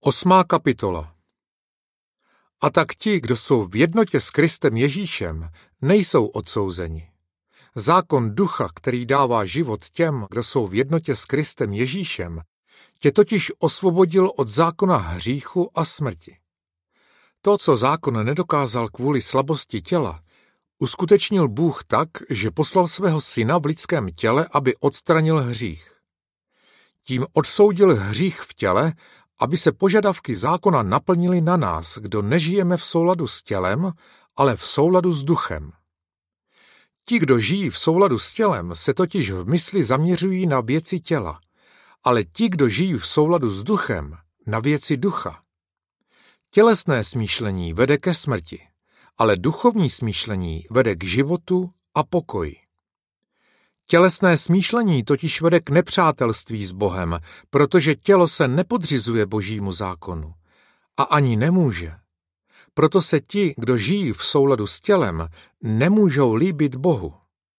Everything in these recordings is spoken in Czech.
8. kapitola. A tak ti, kdo jsou v jednotě s Kristem Ježíšem, nejsou odsouzeni. Zákon ducha, který dává život těm, kdo jsou v jednotě s Kristem Ježíšem, tě totiž osvobodil od zákona hříchu a smrti. To, co zákon nedokázal kvůli slabosti těla, uskutečnil Bůh tak, že poslal svého syna v lidském těle, aby odstranil hřích. Tím odsoudil hřích v těle, aby se požadavky zákona naplnily na nás, kdo nežijeme v souladu s tělem, ale v souladu s duchem. Ti, kdo žijí v souladu s tělem, se totiž v mysli zaměřují na věci těla, ale ti, kdo žijí v souladu s duchem, na věci ducha. Tělesné smýšlení vede ke smrti, ale duchovní smýšlení vede k životu a pokoji. Tělesné smýšlení totiž vede k nepřátelství s Bohem, protože tělo se nepodřizuje Božímu zákonu. A ani nemůže. Proto se ti, kdo žijí v souladu s tělem, nemůžou líbit Bohu.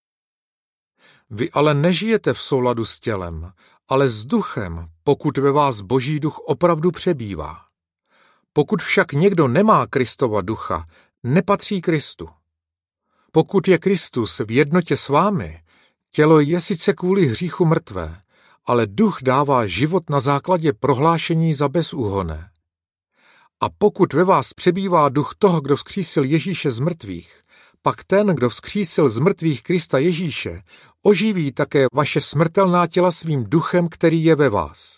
Vy ale nežijete v souladu s tělem, ale s duchem, pokud ve vás Boží duch opravdu přebývá. Pokud však někdo nemá Kristova ducha, nepatří Kristu. Pokud je Kristus v jednotě s vámi, tělo je sice kvůli hříchu mrtvé, ale duch dává život na základě prohlášení za bezúhonné. A pokud ve vás přebývá duch toho, kdo vzkřísil Ježíše z mrtvých, pak ten, kdo vzkřísil z mrtvých Krista Ježíše, oživí také vaše smrtelná těla svým duchem, který je ve vás.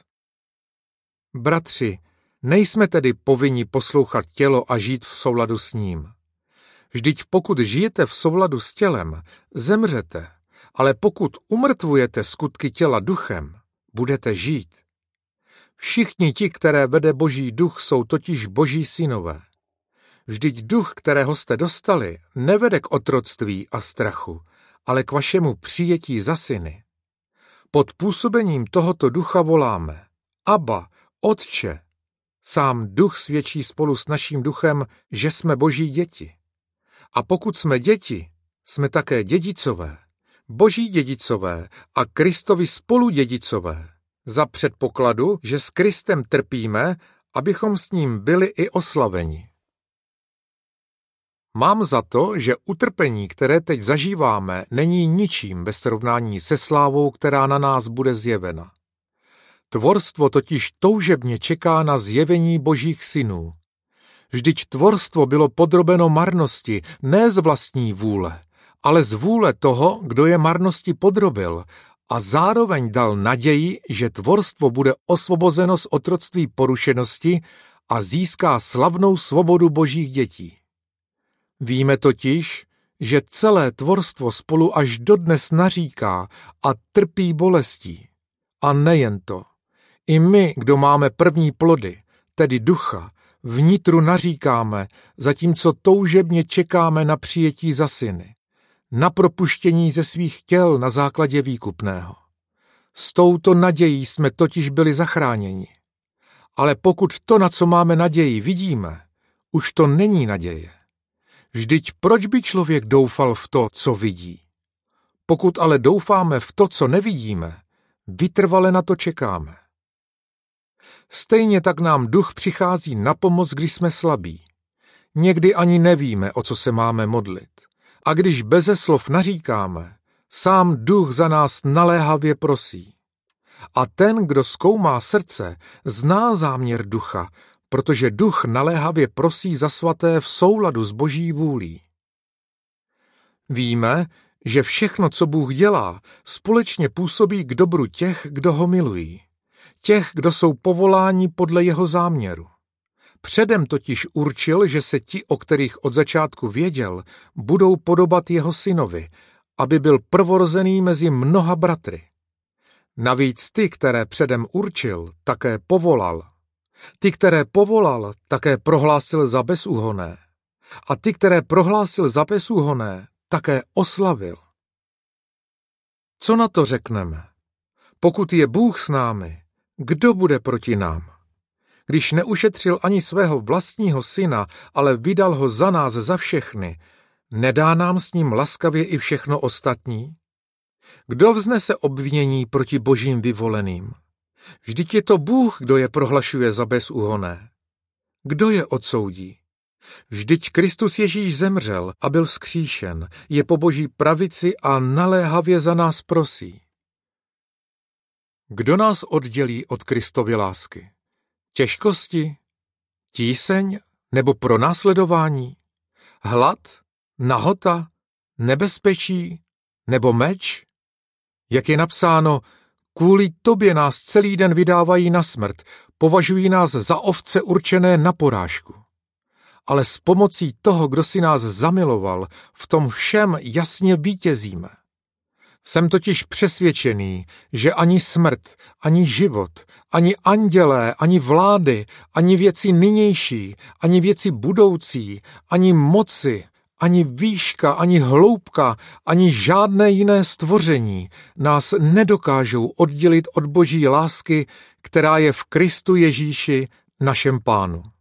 Bratři, nejsme tedy povinni poslouchat tělo a žít v souladu s ním. Vždyť pokud žijete v souladu s tělem, zemřete, ale pokud umrtvujete skutky těla duchem, budete žít. Všichni ti, které vede Boží duch, jsou totiž Boží synové. Vždyť duch, kterého jste dostali, nevede k otroctví a strachu, ale k vašemu přijetí za syny. Pod působením tohoto ducha voláme: Abba, Otče. Sám duch svědčí spolu s naším duchem, že jsme Boží děti. A pokud jsme děti, jsme také dědicové, Boží dědicové a Kristovi spoludědicové, za předpokladu, že s Kristem trpíme, abychom s ním byli i oslaveni. Mám za to, že utrpení, které teď zažíváme, není ničím ve srovnání se slávou, která na nás bude zjevena. Tvorstvo totiž toužebně čeká na zjevení Božích synů. Vždyť tvorstvo bylo podrobeno marnosti, ne z vlastní vůle, ale z vůle toho, kdo je marnosti podrobil, a zároveň dal naději, že tvorstvo bude osvobozeno z otroctví porušenosti a získá slavnou svobodu Božích dětí. Víme totiž, že celé tvorstvo spolu až dodnes naříká a trpí bolestí. A nejen to. I my, kdo máme první plody, tedy ducha, vnitru naříkáme, zatímco toužebně čekáme na přijetí za syny, na propuštění ze svých těl na základě výkupného. S touto nadějí jsme totiž byli zachráněni. Ale pokud to, na co máme naději, vidíme, už to není naděje. Vždyť proč by člověk doufal v to, co vidí? Pokud ale doufáme v to, co nevidíme, vytrvale na to čekáme. Stejně tak nám duch přichází na pomoc, když jsme slabí. Někdy ani nevíme, o co se máme modlit. A když beze slov naříkáme, sám duch za nás naléhavě prosí. A ten, kdo zkoumá srdce, zná záměr ducha, protože duch naléhavě prosí za svaté v souladu s Boží vůlí. Víme, že všechno, co Bůh dělá, společně působí k dobru těch, kdo ho milují. Těch, kdo jsou povoláni podle jeho záměru. Předem totiž určil, že se ti, o kterých od začátku věděl, budou podobat jeho synovi, aby byl prvorozený mezi mnoha bratry. Navíc ty, které předem určil, také povolal. Ty, které povolal, také prohlásil za bezúhonné. A ty, které prohlásil za bezúhonné, také oslavil. Co na to řekneme? Pokud je Bůh s námi, kdo bude proti nám? Když neušetřil ani svého vlastního syna, ale vydal ho za nás za všechny, nedá nám s ním laskavě i všechno ostatní? Kdo vznese obvinění proti Božím vyvoleným? Vždyť je to Bůh, kdo je prohlašuje za bezúhonné. Kdo je odsoudí? Vždyť Kristus Ježíš zemřel a byl vzkříšen, je po Boží pravici a naléhavě za nás prosí. Kdo nás oddělí od Kristovy lásky? Těžkosti? Tíseň nebo pronásledování? Hlad? Nahota? Nebezpečí? Nebo meč? Jak je napsáno, kvůli tobě nás celý den vydávají na smrt, považují nás za ovce určené na porážku. Ale s pomocí toho, kdo si nás zamiloval, v tom všem jasně vítězíme. Jsem totiž přesvědčený, že ani smrt, ani život, ani andělé, ani vlády, ani věci nynější, ani věci budoucí, ani moci, ani výška, ani hloubka, ani žádné jiné stvoření nás nedokážou oddělit od Boží lásky, která je v Kristu Ježíši, našem Pánu.